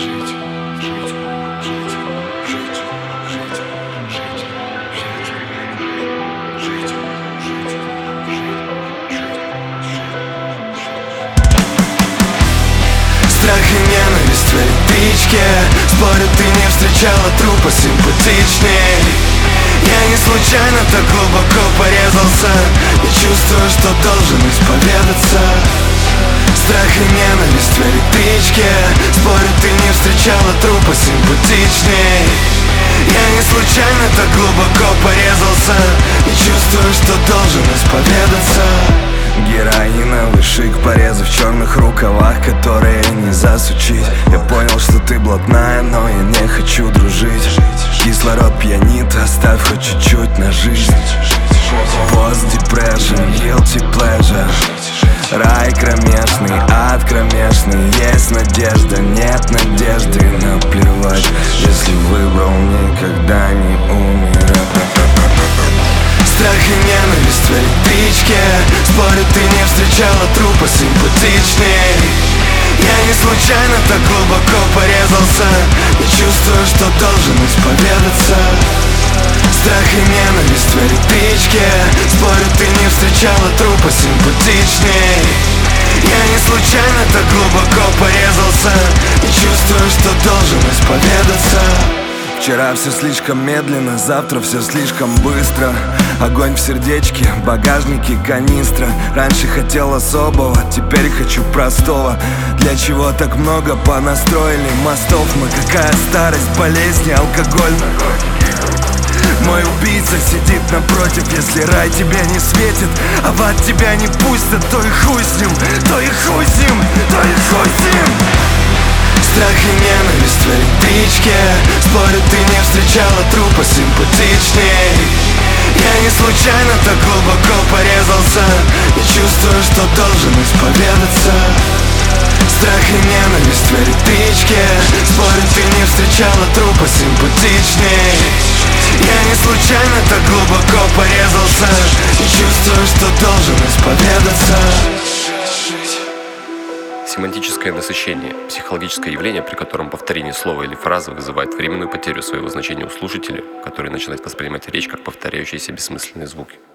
Страх и ненависть в электричке. Спорю, ты не встречала трупа симпатичней. Я не случайно так глубоко порезался. Я чувствую, что должен исповедаться. Страх и ненависть в электричке. Спорю, ты не встречала трупа симпатичней. Я не случайно так глубоко порезался. Я чувствую, что должен исповедаться. Героина, шик, порезы в черных рукавах, которые не засучить. Я понял, что ты блатная, но я не хочу дружить. Кислород пьянит, оставь хоть чуть-чуть на жизнь. Post-depression, guilty pleasure. Рай кромешный, ад кромешный. Есть надежда, нет надежды. Наплевать, если выбрал никогда не умирать. Страх и ненависть в электричке. Спорю, ты не встречала трупа симпатичней. Я не случайно так глубоко порезался. Я чувствую, что должен исповедаться. Страх и ненависть в электричке. Спорю, ты не встречала трупа симпатичней. Я не случайно так глубоко порезался. Я чувствую, что должен исповедаться. Вчера все слишком медленно, завтра все слишком быстро. Огонь в сердечке, в багажнике канистра. Раньше хотел особого, теперь хочу простого. Для чего так много понастроили мостов? Мы какая старость, болезни, алкоголь. Мой убийца сидит напротив. Если рай тебе не светит, а в ад тебя не пустят, то и хуй с ним, то и хуй с ним, то и хуй с ним. Страх и ненависть в электричке. Спорю, ты не встречала трупа симпатичней. Я не случайно так глубоко порезался. Я чувствую, что должен исповедаться. Страх и ненависть в электричке. Спорю, ты не встречала трупа симпатичней. Я не случайно так глубоко порезался. Я чувствую, что должен исповедаться. Семантическое насыщение – психологическое явление, при котором повторение слова или фразы вызывает временную потерю своего значения у слушателя, который начинает воспринимать речь как повторяющиеся бессмысленные звуки.